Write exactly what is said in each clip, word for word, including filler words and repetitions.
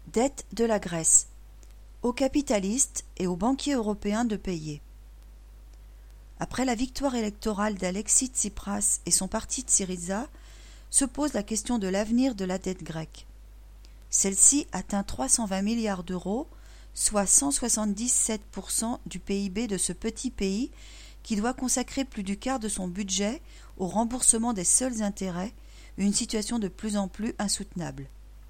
Dette de la Grèce. Aux capitalistes et aux banquiers européens de payer. Après la victoire électorale d'Alexis Tsipras et son parti Syriza, se pose la question de l'avenir de la dette grecque. Celle-ci atteint trois cent vingt milliards d'euros, soit cent soixante-dix-sept pour cent du P I B de ce petit pays qui doit consacrer plus du quart de son budget au remboursement des seuls intérêts, une situation de plus en plus insoutenable.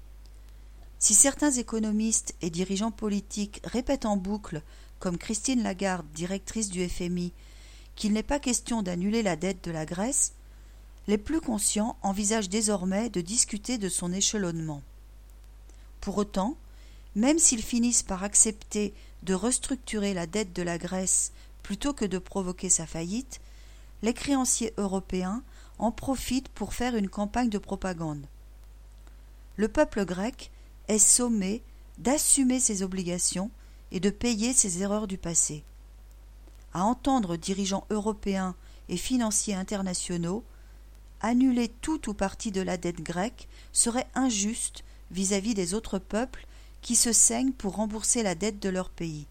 Si certains économistes et dirigeants politiques répètent en boucle, comme Christine Lagarde, directrice du F M I, qu'il n'est pas question d'annuler la dette de la Grèce, les plus conscients envisagent désormais de discuter de son échelonnement. Pour autant, même s'ils finissent par accepter de restructurer la dette de la Grèce plutôt que de provoquer sa faillite, les créanciers européens en profitent pour faire une campagne de propagande. Le peuple grec est sommé d'assumer ses obligations et de payer ses erreurs du passé. À entendre dirigeants européens et financiers internationaux, annuler tout ou partie de la dette grecque serait injuste vis-à-vis des autres peuples qui se saignent pour rembourser la dette de leur pays.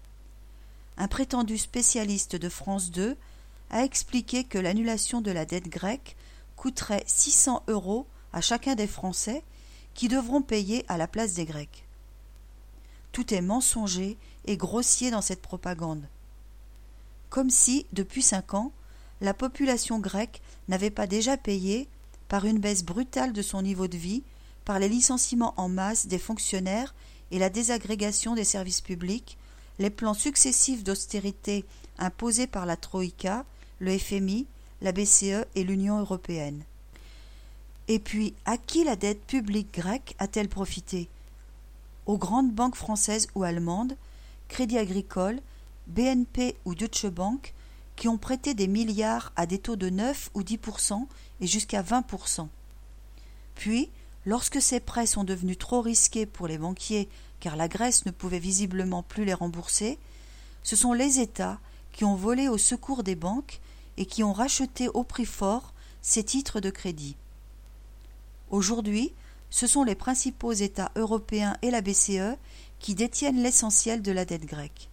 Un prétendu spécialiste de France deux a expliqué que l'annulation de la dette grecque coûterait six cents euros à chacun des Français qui devront payer à la place des Grecs. Tout est mensonger et grossier dans cette propagande. Comme si, depuis cinq ans, la population grecque n'avait pas déjà payé, par une baisse brutale de son niveau de vie, par les licenciements en masse des fonctionnaires et la désagrégation des services publics, les plans successifs d'austérité imposés par la Troïka, le F M I, la B C E et l'Union européenne. Et puis, à qui la dette publique grecque a-t-elle profité ? Aux grandes banques françaises ou allemandes, Crédit Agricole, B N P ou Deutsche Bank, qui ont prêté des milliards à des taux de neuf ou dix pour cent et jusqu'à vingt pour cent. Puis, lorsque ces prêts sont devenus trop risqués pour les banquiers car la Grèce ne pouvait visiblement plus les rembourser, ce sont les États qui ont volé au secours des banques et qui ont racheté au prix fort ces titres de crédit. Aujourd'hui, ce sont les principaux États européens et la B C E qui détiennent l'essentiel de la dette grecque.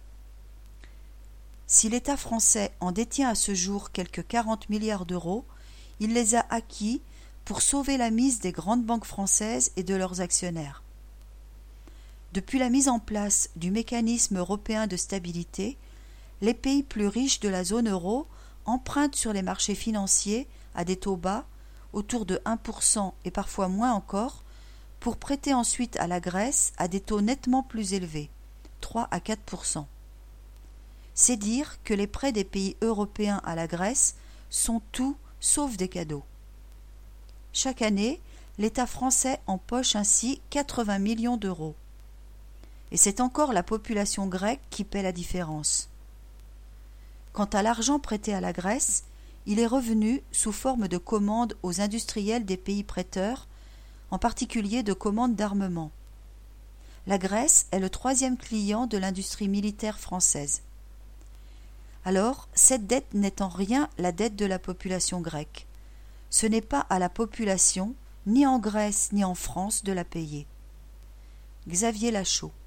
Si l'État français en détient à ce jour quelques quarante milliards d'euros, il les a acquis pour sauver la mise des grandes banques françaises et de leurs actionnaires. Depuis la mise en place du mécanisme européen de stabilité, les pays plus riches de la zone euro empruntent sur les marchés financiers à des taux bas, autour de un pour cent et parfois moins encore, pour prêter ensuite à la Grèce à des taux nettement plus élevés, trois à quatre pour cent. C'est dire que les prêts des pays européens à la Grèce sont tout sauf des cadeaux. Chaque année, l'État français empoche ainsi quatre-vingts millions d'euros. Et c'est encore la population grecque qui paie la différence. Quant à l'argent prêté à la Grèce, il est revenu sous forme de commandes aux industriels des pays prêteurs, en particulier de commandes d'armement. La Grèce est le troisième client de l'industrie militaire française. Alors, cette dette n'est en rien la dette de la population grecque. Ce n'est pas à la population, ni en Grèce ni en France, de la payer. Xavier Lachaud.